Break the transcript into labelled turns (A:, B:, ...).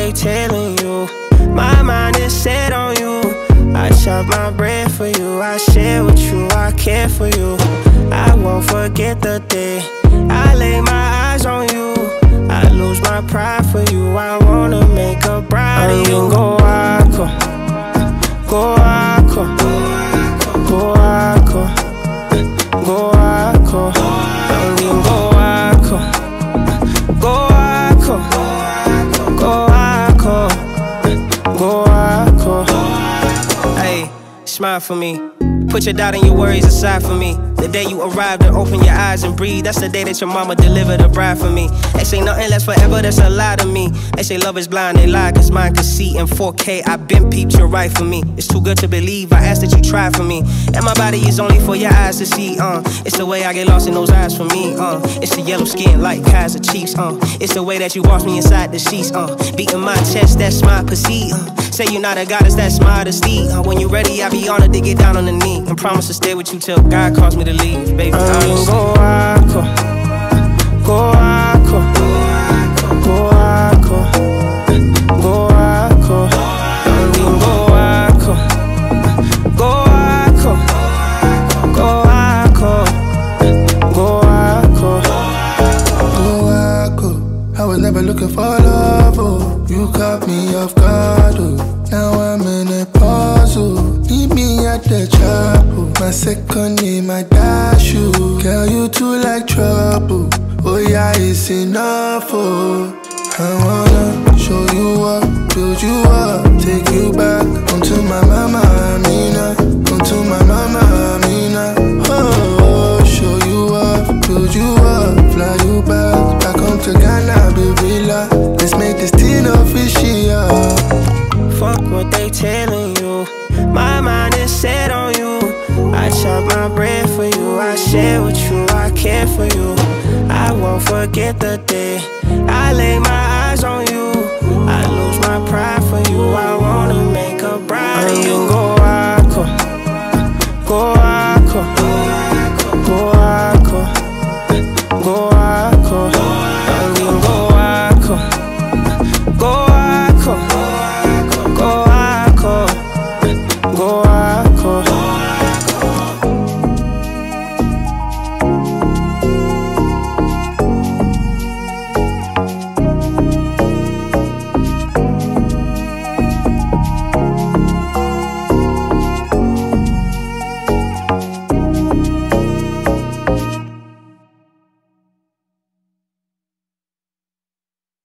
A: they telling you. My mind is set on you. I chop my bread for you. I share with you, I care for you. I won't forget the day I lay my eyes on you. I lose my pride for you. I wanna make a bride of you. Go Ako, go Ako, go Ako, go Ako. Go Ako, go Ako, go Ako, go Ako. Hey, smile for me. Put your doubt and your worries aside for me. The day you arrived and open your eyes and breathe, that's the day that your mama delivered a bride for me. They say nothing lasts forever, that's a lie to me. They say love is blind, they lie, cause mine can see in 4K. I been peeped, you're right for me. It's too good to believe, I ask that you try for me. And my body is only for your eyes to see, It's the way I get lost in those eyes for me, It's the yellow skin like Kaiser Chiefs, It's the way that you wash me inside the sheets, Beating my chest, that's my pursuit, Say you're not a goddess, that's modesty, When you're ready, I'll be honored to get down on the knee and promise to stay with you till God calls me to leave, baby. Go Ako, go Ako, go Ako, go Ako, go Ako, go Ako, go Ako, go Ako,
B: go Ako. I was never looking for love, oh. You caught me off guard, oh. Now I'm in a puzzle. Meet me at the chapel. My second name, I dash you. Girl, you too like trouble. Oh yeah, it's enough, oh. I wanna show you up, build you up, take you back onto my mama Amina, onto my mama Amina. Oh, show you up, build you up, fly you back home to Ghana, baby. Let's make this teen official.
A: Fuck what they telling you. My mind is set on you. I chop my bread for you. I share with you. I care for you. I won't forget the day I lay my